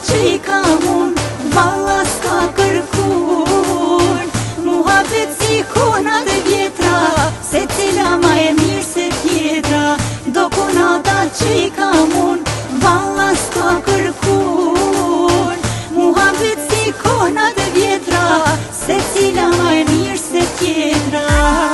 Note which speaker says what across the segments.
Speaker 1: që i kam unë, valla s'ka kërkun. Muhabet si konat e vjetra, se cila ma e mirë se tjetra. Do konata që i kam unë, valla s'ka kërkun. Muhabet si konat e vjetra, se cila ma e mirë se tjetra.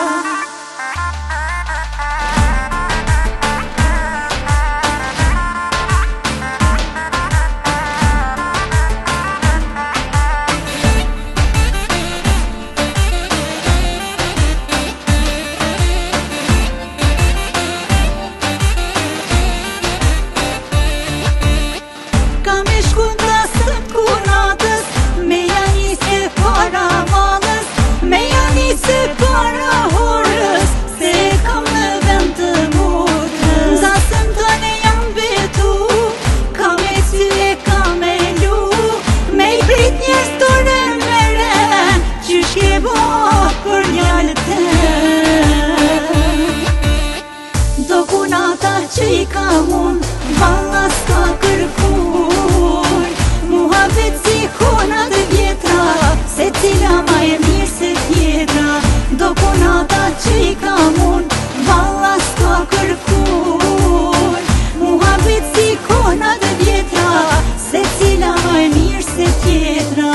Speaker 1: Do kunata që i kam unë, valla s'ka kërkun. Muhabet si konat e vjetra, se cila ma e mirë se tjetra. Do kunata që i kam unë, valla s'ka kërkun. Muhabet si konat e vjetra, se cila ma e mirë se tjetra.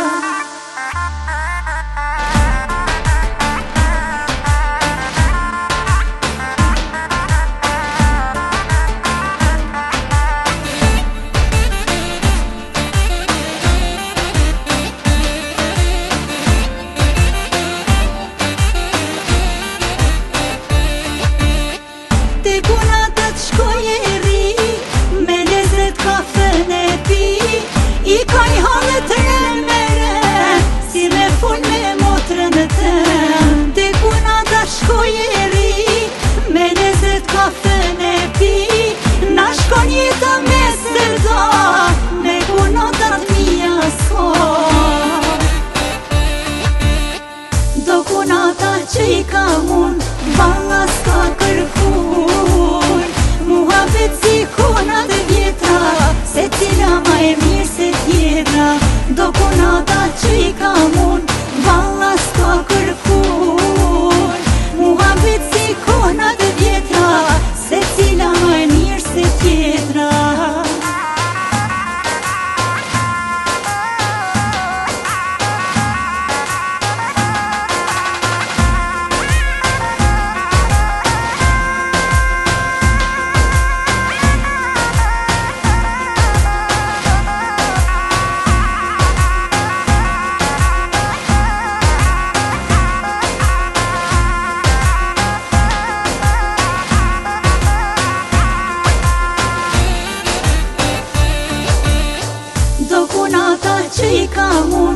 Speaker 1: I kaj halët remere, si me full me motrën e tem. Te kunata shkoj e ri, me lezet kafen e pi. Na shkon jeta me sërda, me kunatat mija s'ka. Do kunata që i kam unë, valla s'ka kërkun. Muhabet si konat e vjetra, se cila ma e mirë se tjetra. Do kunata që i kam unë, valla s'ka kërkun. Muhabet si konat e vjetra, se cila ma e mirë se tjetra. Do kunata që i kam unë,